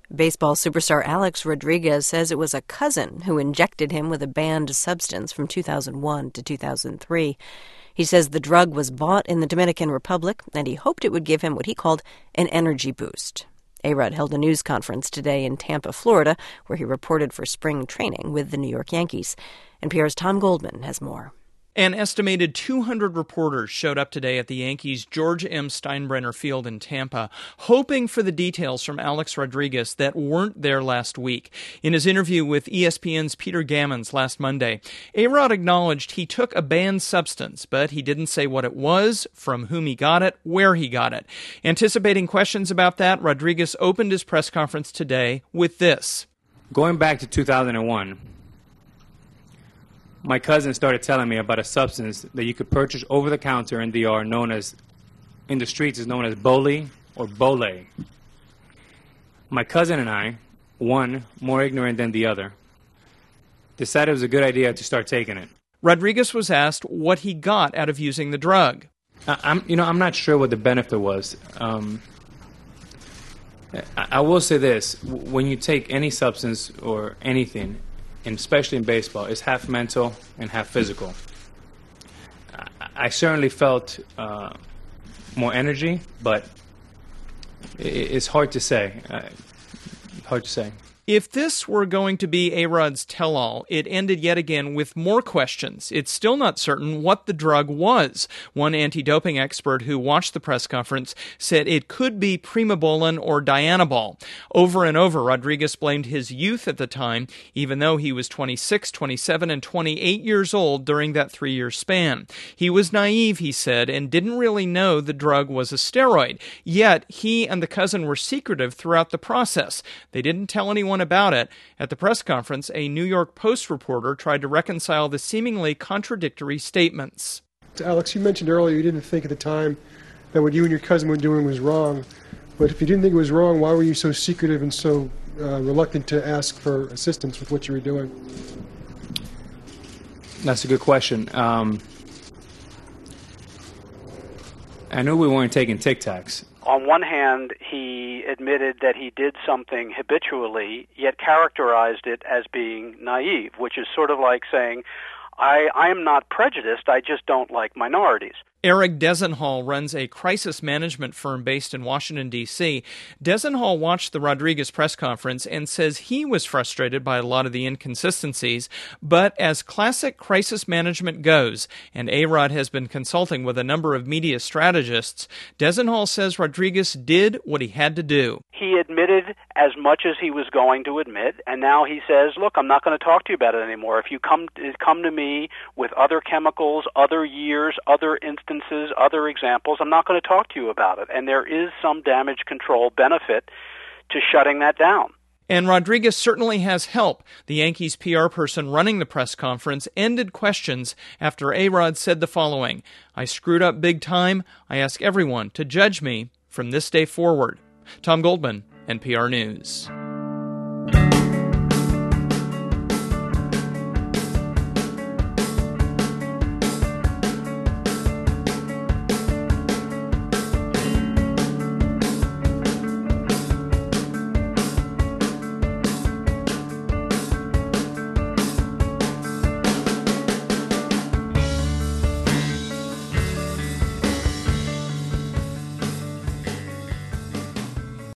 Baseball superstar Alex Rodriguez says it was a cousin who injected him with a banned substance from 2001 to 2003. He says the drug was bought in the Dominican Republic, and he hoped it would give him what he called an energy boost. A-Rod held a news conference today in Tampa, Florida, where he reported for spring training with the New York Yankees. NPR's Tom Goldman has more. An estimated 200 reporters showed up today at the Yankees' George M. Steinbrenner Field in Tampa, hoping for the details from Alex Rodriguez that weren't there last week. In his interview with ESPN's Peter Gammons last Monday, A-Rod acknowledged he took a banned substance, but he didn't say what it was, from whom he got it, where he got it. Anticipating questions about that, Rodriguez opened his press conference today with this. Going back to 2001, my cousin started telling me about a substance that you could purchase over the counter in DR in the streets is known as Boli or Bole. My cousin and I, one more ignorant than the other, decided it was a good idea to start taking it. Rodriguez was asked what he got out of using the drug. I'm not sure what the benefit was. I will say this: when you take any substance or anything, and especially in baseball, it's half mental and half physical. I certainly felt more energy, but it's hard to say. If this were going to be A-Rod's tell-all, it ended yet again with more questions. It's still not certain what the drug was. One anti-doping expert who watched the press conference said it could be primobolan or dianabol. Over and over, Rodriguez blamed his youth at the time, even though he was 26, 27, and 28 years old during that 3-year span. He was naive, he said, and didn't really know the drug was a steroid. Yet, he and the cousin were secretive throughout the process. They didn't tell anyone about it. At the press conference, a New York Post reporter tried to reconcile the seemingly contradictory statements. Alex, you mentioned earlier you didn't think at the time that what you and your cousin were doing was wrong. But if you didn't think it was wrong, why were you so secretive and so reluctant to ask for assistance with what you were doing? That's a good question. I knew we weren't taking Tic Tacs. On one hand, he admitted that he did something habitually, yet characterized it as being naive, which is sort of like saying, I am not prejudiced, I just don't like minorities. Eric Desenhall runs a crisis management firm based in Washington, D.C. Desenhall watched the Rodriguez press conference and says he was frustrated by a lot of the inconsistencies, but as classic crisis management goes, and A-Rod has been consulting with a number of media strategists, Desenhall says Rodriguez did what he had to do. He admitted as much as he was going to admit, and now he says, look, I'm not going to talk to you about it anymore. If you come to me with other chemicals, other years, other instances, other examples, I'm not going to talk to you about it. And there is some damage control benefit to shutting that down. And Rodriguez certainly has help. The Yankees PR person running the press conference ended questions after A-Rod said the following: I screwed up big time. I ask everyone to judge me from this day forward. Tom Goldman, NPR News.